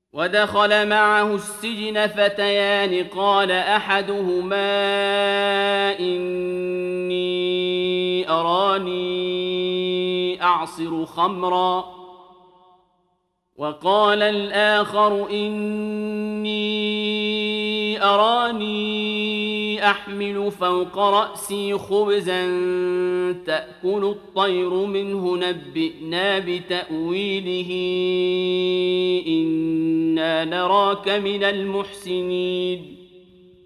ودخل معه السجن فتيان قال أحدهما إني أراني أعصر خمرا وقال الآخر إني أراني أحمل فوق رأسي خبزا تأكل الطير منه نبئنا بتأويله إنا نراك من المحسنين